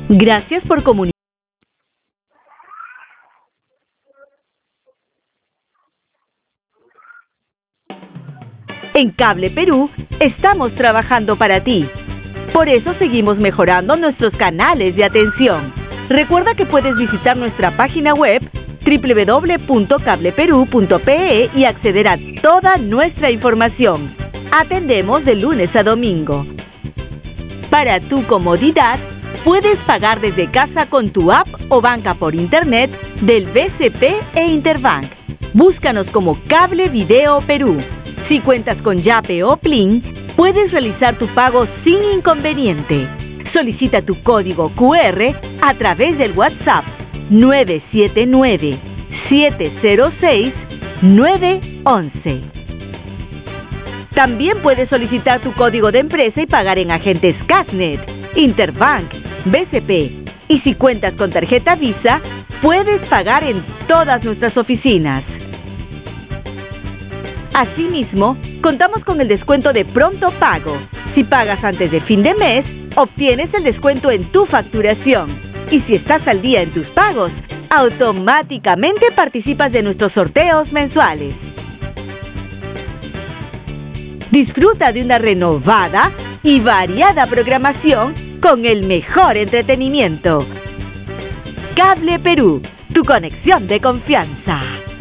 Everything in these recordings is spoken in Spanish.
Gracias por comunicar. En Cable Perú estamos trabajando para ti. Por eso seguimos mejorando nuestros canales de atención. Recuerda que puedes visitar nuestra página web www.cableperu.pe y acceder a toda nuestra información. Atendemos de lunes a domingo. Para tu comodidad, puedes pagar desde casa con tu app o banca por internet del BCP e Interbank. Búscanos como Cable Video Perú. Si cuentas con Yape o Plin, puedes realizar tu pago sin inconveniente. Solicita tu código QR a través del WhatsApp 979-706-911. También puedes solicitar tu código de empresa y pagar en agentes Casnet, Interbank, BCP. Y si cuentas con tarjeta Visa, puedes pagar en todas nuestras oficinas. Asimismo, contamos con el descuento de pronto pago. Si pagas antes de fin de mes, obtienes el descuento en tu facturación. Y si estás al día en tus pagos, automáticamente participas de nuestros sorteos mensuales. Disfruta de una renovada y variada programación con el mejor entretenimiento. Cable Perú, tu conexión de confianza.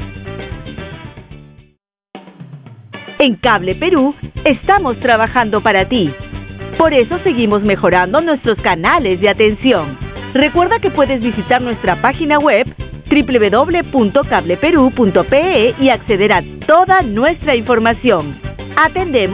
En Cable Perú estamos trabajando para ti. Por eso seguimos mejorando nuestros canales de atención. Recuerda que puedes visitar nuestra página web www.cableperu.pe y acceder a toda nuestra información. Atendemos